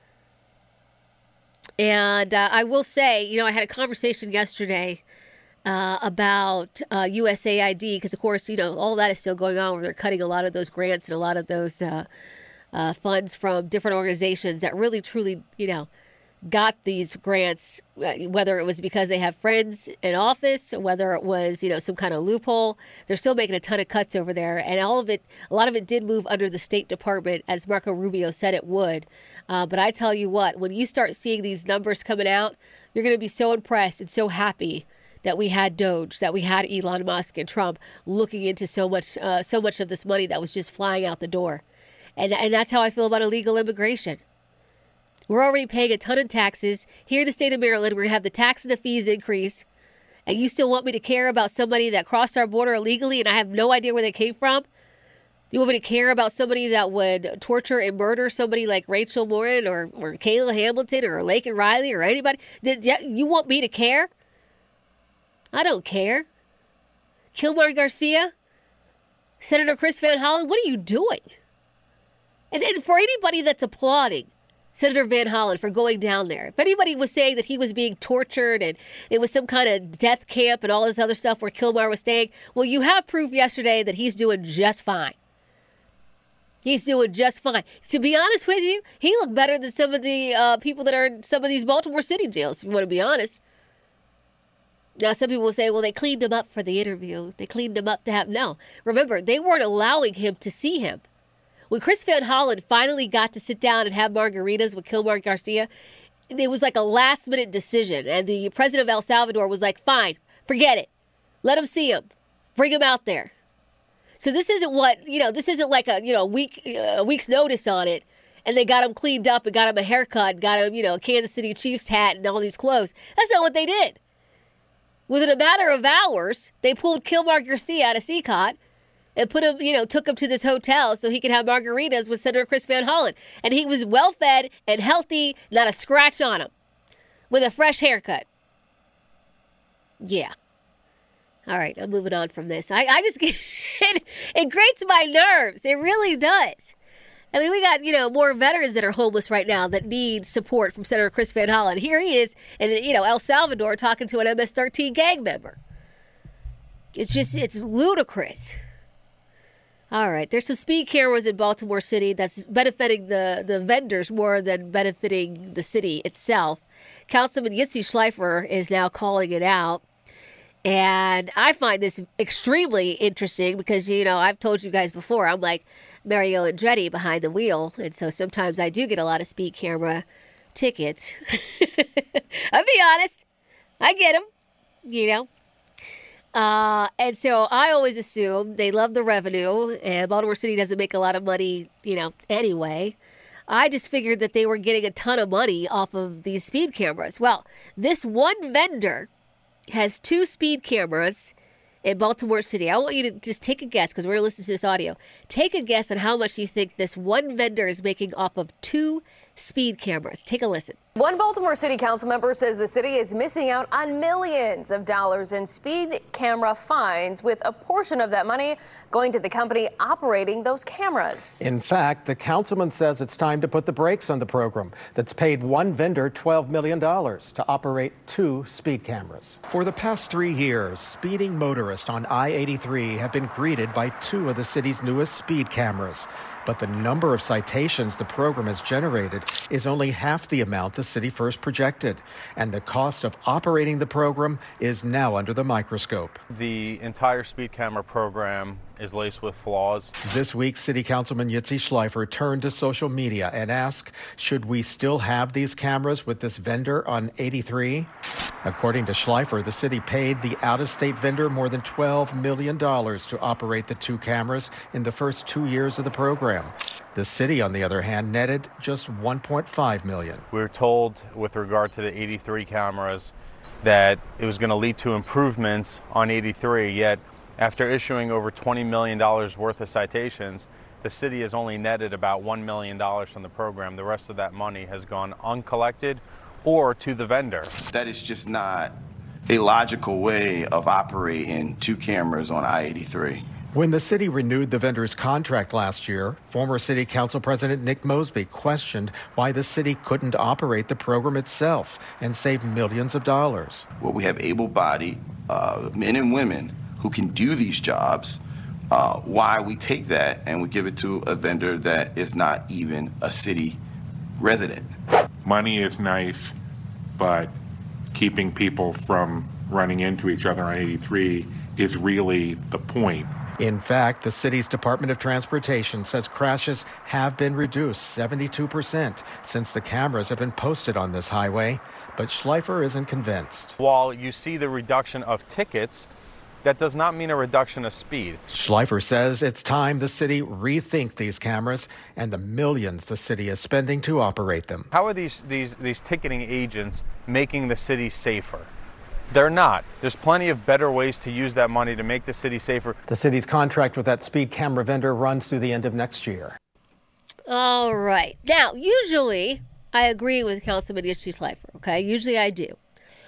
And I will say, I had a conversation yesterday about USAID because, of course, all that is still going on where they're cutting a lot of those grants and a lot of those funds from different organizations that really, truly, got these grants, whether it was because they have friends in office, whether it was, some kind of loophole. They're still making a ton of cuts over there. And a lot of it did move under the State Department, as Marco Rubio said it would. But I tell you what, when you start seeing these numbers coming out, you're going to be so impressed and so happy that we had Doge, that we had Elon Musk and Trump looking into so much of this money that was just flying out the door. And that's how I feel about illegal immigration. We're already paying a ton of taxes. Here in the state of Maryland, we're going to have the tax and the fees increase. And you still want me to care about somebody that crossed our border illegally and I have no idea where they came from? You want me to care about somebody that would torture and murder somebody like Rachel Morin or Kayla Hamilton or Laken Riley or anybody? You want me to care? I don't care. Kilmar Garcia? Senator Chris Van Hollen? What are you doing? And for anybody that's applauding Senator Van Hollen for going down there, if anybody was saying that he was being tortured and it was some kind of death camp and all this other stuff where Kilmar was staying, well, you have proof yesterday that he's doing just fine. He's doing just fine. To be honest with you, he looked better than some of the people that are in some of these Baltimore City jails, if you want to be honest. Now, some people will say, well, they cleaned him up for the interview. They cleaned him up to have... No. Remember, they weren't allowing him to see him. When Chris Van Hollen finally got to sit down and have margaritas with Kilmar Garcia, it was like a last-minute decision. And the president of El Salvador was like, fine, forget it. Let him see him. Bring him out there. So this isn't this isn't like a week's notice on it, and they got him cleaned up and got him a haircut, got him, a Kansas City Chiefs hat and all these clothes. That's not what they did. Within a matter of hours, they pulled Kilmar Garcia out of CCOT and put him, took him to this hotel so he could have margaritas with Senator Chris Van Hollen. And he was well-fed and healthy, not a scratch on him, with a fresh haircut. Yeah. All right, I'm moving on from this. I just it grates my nerves. It really does. I mean, we got, more veterans that are homeless right now that need support from Senator Chris Van Hollen. Here he is in, El Salvador talking to an MS-13 gang member. It's ludicrous. All right, there's some speed cameras in Baltimore City that's benefiting the vendors more than benefiting the city itself. Councilman Yitzi Schleifer is now calling it out. And I find this extremely interesting because, I've told you guys before, I'm like Mario Andretti behind the wheel. And so sometimes I do get a lot of speed camera tickets. I'll be honest. I get them, and so I always assume they love the revenue and Baltimore City doesn't make a lot of money, anyway. I just figured that they were getting a ton of money off of these speed cameras. Well, this one vendor has 2 speed cameras in Baltimore City. I want you to just take a guess because we're going to listen to this audio. Take a guess on how much you think this one vendor is making off of 2 speed cameras. Take a listen. One Baltimore City Council member says the city is missing out on millions of dollars in speed camera fines, with a portion of that money going to the company operating those cameras. In fact, the councilman says it's time to put the brakes on the program that's paid one vendor $12 million to operate 2 speed cameras. For the past 3 years, speeding motorists on I-83 have been greeted by 2 of the city's newest speed cameras. But the number of citations the program has generated is only half the amount the city first projected. And the cost of operating the program is now under the microscope. The entire speed camera program is laced with flaws. This week, City Councilman Yitzi Schleifer turned to social media and asked, should we still have these cameras with this vendor on 83? According to Schleifer, the city paid the out-of-state vendor more than $12 million to operate the 2 cameras in the first 2 years of the program. The city, on the other hand, netted just $1.5 million. We were told with regard to the 83 cameras that it was going to lead to improvements on 83, yet after issuing over $20 million worth of citations, the city has only netted about $1 million from the program. The rest of that money has gone uncollected or to the vendor. That is just not a logical way of operating 2 cameras on I-83. When the city renewed the vendor's contract last year, former City Council President Nick Mosby questioned why the city couldn't operate the program itself and save millions of dollars. Well, we have able-bodied men and women who can do these jobs. Why we take that and we give it to a vendor that is not even a city resident. Money is nice, but keeping people from running into each other on 83 is really the point. In fact, the city's Department of Transportation says crashes have been reduced 72% since the cameras have been posted on this highway, but Schleifer isn't convinced. While you see the reduction of tickets, that does not mean a reduction of speed. Schleifer says it's time the city rethink these cameras and the millions the city is spending to operate them. How are these ticketing agents making the city safer? They're not. There's plenty of better ways to use that money to make the city safer. The city's contract with that speed camera vendor runs through the end of next year. All right. Now, usually I agree with Councilman Yitzi Schleifer, okay? Usually I do.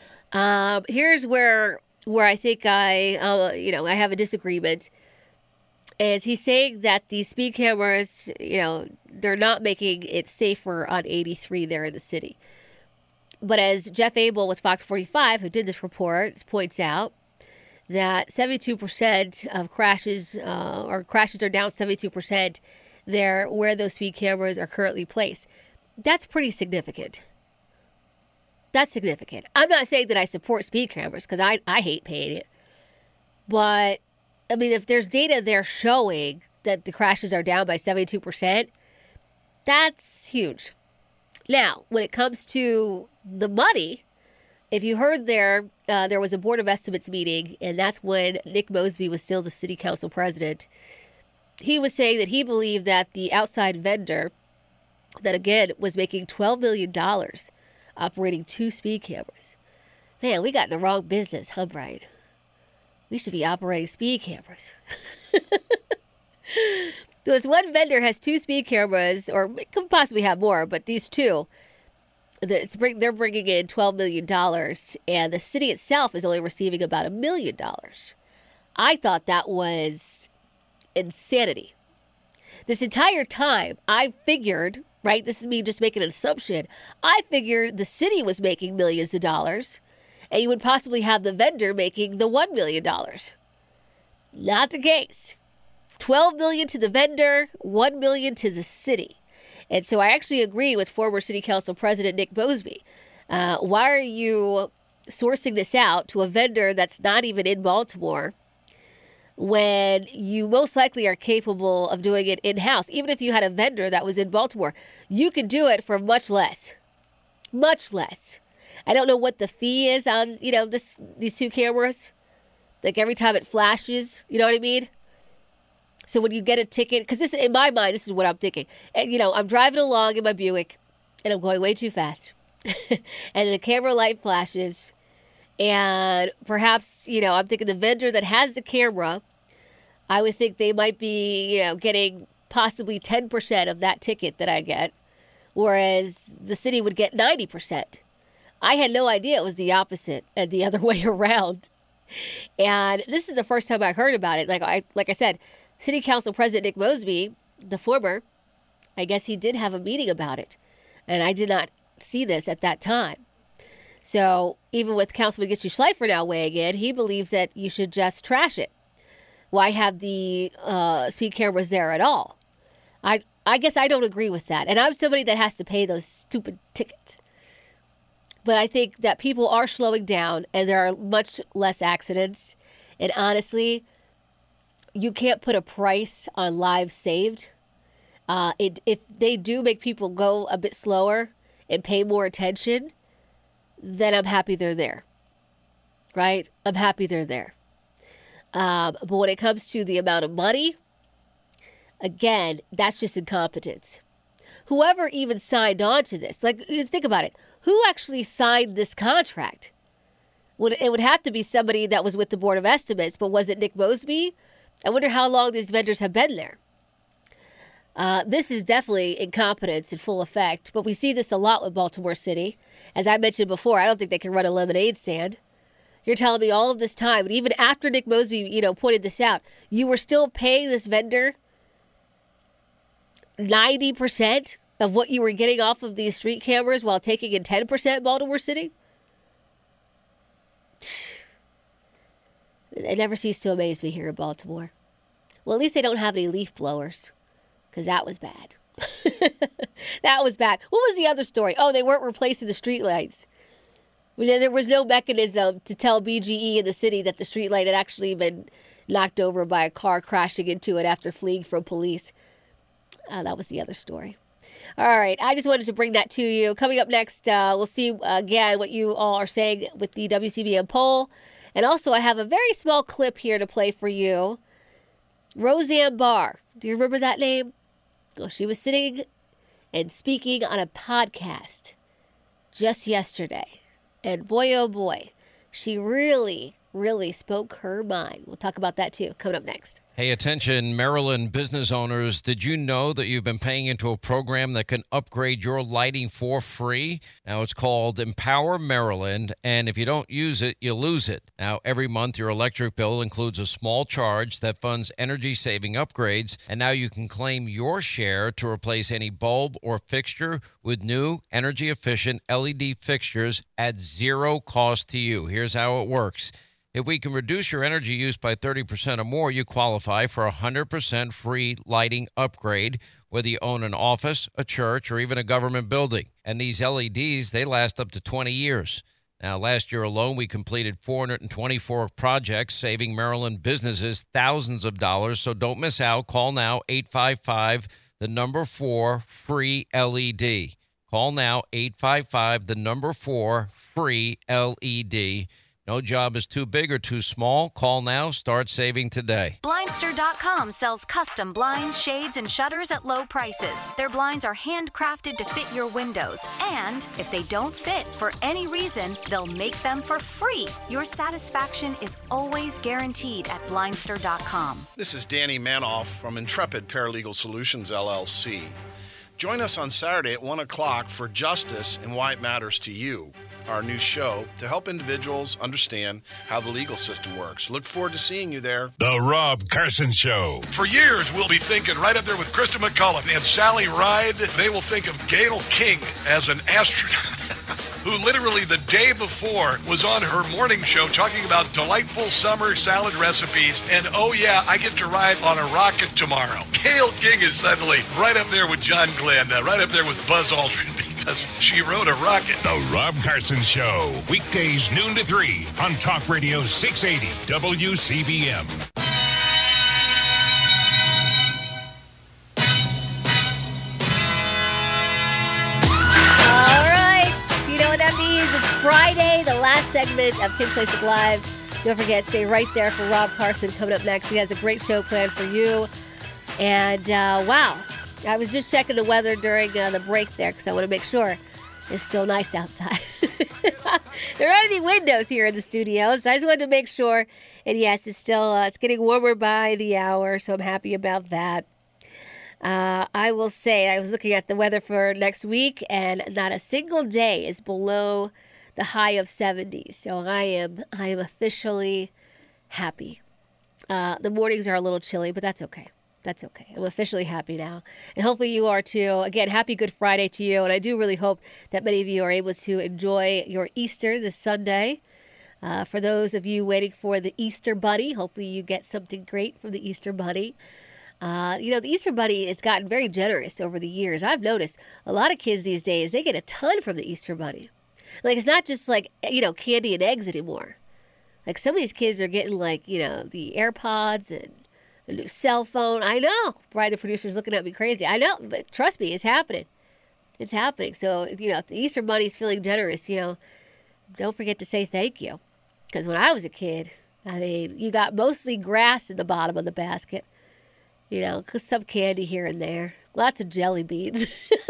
Here's where I think I have a disagreement. Is he's saying that these speed cameras, they're not making it safer on 83 there in the city. But as Jeff Abel with Fox 45, who did this report, points out, that 72% of crashes are down 72% there where those speed cameras are currently placed. That's pretty significant. That's significant. I'm not saying that I support speed cameras because I hate paying it. But, I mean, if there's data there showing that the crashes are down by 72%, that's huge. Now, when it comes to the money, if you heard there was a Board of Estimates meeting, and that's when Nick Mosby was still the city council president. He was saying that he believed that the outside vendor, that again was making $12 million operating 2 speed cameras. Man, we got in the wrong business, huh, Brian? We should be operating speed cameras. Because one vendor has 2 speed cameras, or it could possibly have more, but these 2, they're bringing in $12 million, and the city itself is only receiving about $1 million. I thought that was insanity. This entire time, I figured, right, this is me just making an assumption, I figured the city was making millions of dollars, and you would possibly have the vendor making the $1 million. Not the case. $12 million to the vendor, $1 million to the city. And so I actually agree with former City Council President Nick Mosby. Why are you sourcing this out to a vendor that's not even in Baltimore when you most likely are capable of doing it in-house? Even if you had a vendor that was in Baltimore, you could do it for much less. Much less. I don't know what the fee is on, these 2 cameras. Like every time it flashes, you know what I mean? So when you get a ticket, because this, in my mind, this is what I'm thinking. And, I'm driving along in my Buick, and I'm going way too fast. And the camera light flashes. And perhaps, I'm thinking the vendor that has the camera, I would think they might be, getting possibly 10% of that ticket that I get. whereas the city would get 90%. I had no idea it was the opposite and the other way around. And this is the first time I heard about it. Like I said, City Council President Nick Mosby, the former, I guess he did have a meeting about it. And I did not see this at that time. So even with Councilman Gitchu Schleifer now weighing in, he believes that you should just trash it. Why have the speed cameras there at all? I guess I don't agree with that. And I'm somebody that has to pay those stupid tickets. But I think that people are slowing down and there are much less accidents. And honestly, you can't put a price on lives saved. If they do make people go a bit slower and pay more attention, then I'm happy they're there. Right? I'm happy they're there. But when it comes to the amount of money, again, that's just incompetence. Whoever even signed on to this, like, think about it. Who actually signed this contract? It would have to be somebody that was with the Board of Estimates, but was it Nick Mosby? I wonder how long these vendors have been there. This is definitely incompetence in full effect, but we see this a lot with Baltimore City. As I mentioned before, I don't think they can run a lemonade stand. You're telling me all of this time, and even after Nick Mosby, pointed this out, you were still paying this vendor 90% of what you were getting off of these street cameras while taking in 10% Baltimore City? It never ceases to amaze me here in Baltimore. Well, at least they don't have any leaf blowers, because that was bad. That was bad. What was the other story? Oh, they weren't replacing the streetlights. There was no mechanism to tell BGE in the city that the streetlight had actually been knocked over by a car crashing into it after fleeing from police. That was the other story. All right, I just wanted to bring that to you. Coming up next, we'll see again what you all are saying with the WCBM poll. And also, I have a very small clip here to play for you. Roseanne Barr. Do you remember that name? Well, she was sitting and speaking on a podcast just yesterday. And boy, oh boy, she really spoke her mind. We'll talk about that too, coming up next. Hey, attention, Maryland business owners. Did you know that you've been paying into a program that can upgrade your lighting for free? Now, it's called Empower Maryland, and if you don't use it, you lose it. Now, every month, your electric bill includes a small charge that funds energy-saving upgrades, and now you can claim your share to replace any bulb or fixture with new energy-efficient LED fixtures at zero cost to you. Here's how it works. If we can reduce your energy use by 30% or more, you qualify for a 100% free lighting upgrade, whether you own an office, a church, or even a government building. And these LEDs, they last up to 20 years. Now, last year alone, we completed 424 projects, saving Maryland businesses thousands of dollars. So don't miss out. Call now, 855-4 free LED. Call now, 855-4 free LED. No job is too big or too small. Call now. Start saving today. Blindster.com sells custom blinds, shades, and shutters at low prices. Their blinds are handcrafted to fit your windows. And if they don't fit for any reason, they'll make them for free. Your satisfaction is always guaranteed at Blindster.com. This is Danny Manoff from Intrepid Paralegal Solutions, LLC. Join us on Saturday at 1 o'clock for Justice and Why It Matters to You, our new show to help individuals understand how the legal system works. Look forward to seeing you there. The Rob Carson Show. For years, we'll be thinking right up there with Krista McCullough and Sally Ride. They will think of Gail King as an astronaut who literally the day before was on her morning show talking about delightful summer salad recipes. And oh yeah, I get to ride on a rocket tomorrow. Gail King is suddenly right up there with John Glenn, right up there with Buzz Aldrin. Because she rode a rocket. The Rob Carson Show. Weekdays noon to 3 on Talk Radio 680 WCBM. All right. You know what that means? It's Friday, the last segment of Kim Klacik Live. Don't forget, stay right there for Rob Carson coming up next. He has a great show planned for you. And wow. I was just checking the weather during the break there because I want to make sure it's still nice outside. There aren't any windows here in the studio, so I just wanted to make sure. And yes, it's still it's getting warmer by the hour, so I'm happy about that. I will say, I was looking at the weather for next week, and not a single day is below the high of 70. So I am officially happy. The mornings are a little chilly, but that's okay. That's okay. I'm officially happy now. And hopefully you are too. Again, happy Good Friday to you. And I do really hope that many of you are able to enjoy your Easter this Sunday. For those of you waiting for the Easter Bunny, hopefully you get something great from the Easter Bunny. The Easter Bunny has gotten very generous over the years. I've noticed a lot of kids these days, they get a ton from the Easter Bunny. Like, it's not just like, candy and eggs anymore. Like, some of these kids are getting like, the AirPods and a new cell phone. I know. Brian, the producer's looking at me crazy. I know, but trust me, it's happening. It's happening. So, if the Easter Bunny's feeling generous, don't forget to say thank you. Because when I was a kid, you got mostly grass in the bottom of the basket. Some candy here and there. Lots of jelly beans.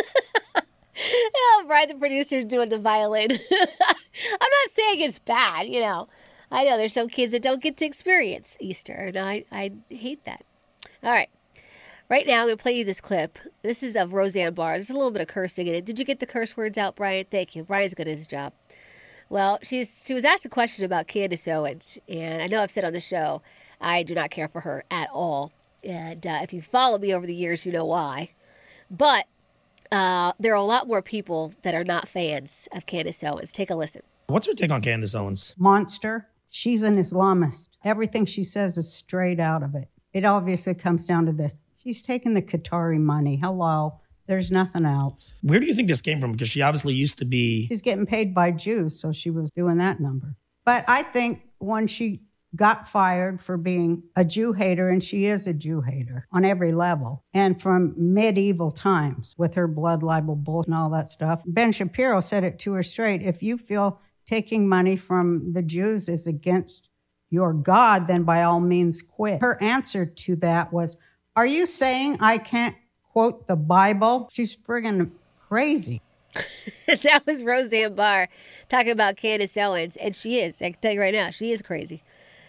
Brian, the producer's doing the violin. I'm not saying it's bad, I know there's some kids that don't get to experience Easter, and I hate that. All right. Right now, I'm going to play you this clip. This is of Roseanne Barr. There's a little bit of cursing in it. Did you get the curse words out, Brian? Thank you. Brian's good at his job. Well, she was asked a question about Candace Owens, and I know I've said on the show, I do not care for her at all. And if you follow me over the years, you know why. But there are a lot more people that are not fans of Candace Owens. Take a listen. What's your take on Candace Owens? Monster. She's an Islamist. Everything she says is straight out of it. It obviously comes down to this. She's taking the Qatari money. Hello. There's nothing else. Where do you think this came from? Because she obviously used to be... She's getting paid by Jews, so she was doing that number. But I think when she got fired for being a Jew hater, and she is a Jew hater on every level, and from medieval times with her blood libel bull and all that stuff, Ben Shapiro said it to her straight. If you feel taking money from the Jews is against your God, then by all means quit. Her answer to that was, are you saying I can't quote the Bible? She's friggin' crazy. That was Roseanne Barr talking about Candace Owens, and she is. I can tell you right now, she is crazy.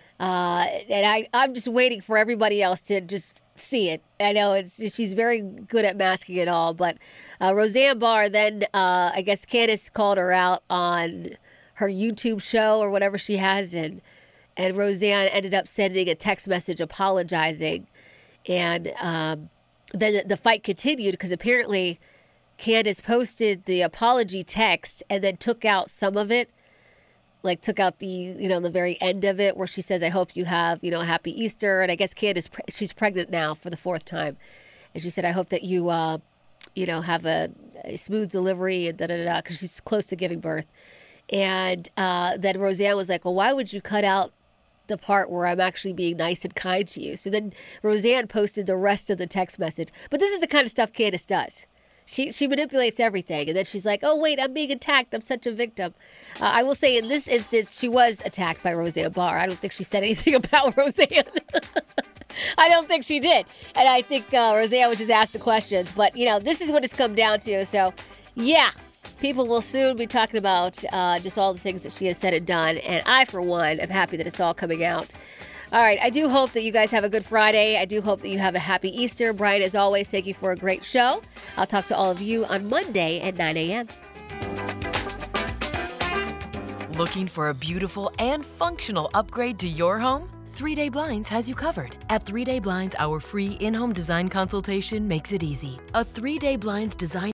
And I'm just waiting for everybody else to just see it. I know she's very good at masking it all, but Roseanne Barr, then I guess Candace called her out on her YouTube show or whatever she has, and Roseanne ended up sending a text message apologizing, and then the fight continued because apparently Candace posted the apology text and then took out some of it, like took out the the very end of it where she says, I hope you have a happy Easter. And I guess Candace, she's pregnant now for the 4th time, and she said, I hope that you have a smooth delivery and because she's close to giving birth. And then Roseanne was like, well, why would you cut out the part where I'm actually being nice and kind to you? So then Roseanne posted the rest of the text message. But this is the kind of stuff Candace does. She manipulates everything. And then she's like, oh, wait, I'm being attacked. I'm such a victim. I will say in this instance, she was attacked by Roseanne Barr. I don't think she said anything about Roseanne. I don't think she did. And I think Roseanne was just asked the questions. But, this is what it's come down to. So, yeah. People will soon be talking about just all the things that she has said and done. And I, for one, am happy that it's all coming out. All right. I do hope that you guys have a good Friday. I do hope that you have a happy Easter. Brian, as always, thank you for a great show. I'll talk to all of you on Monday at 9 a.m. Looking for a beautiful and functional upgrade to your home? 3 Day Blinds has you covered. At 3 Day Blinds, our free in-home design consultation makes it easy. A 3 Day Blinds design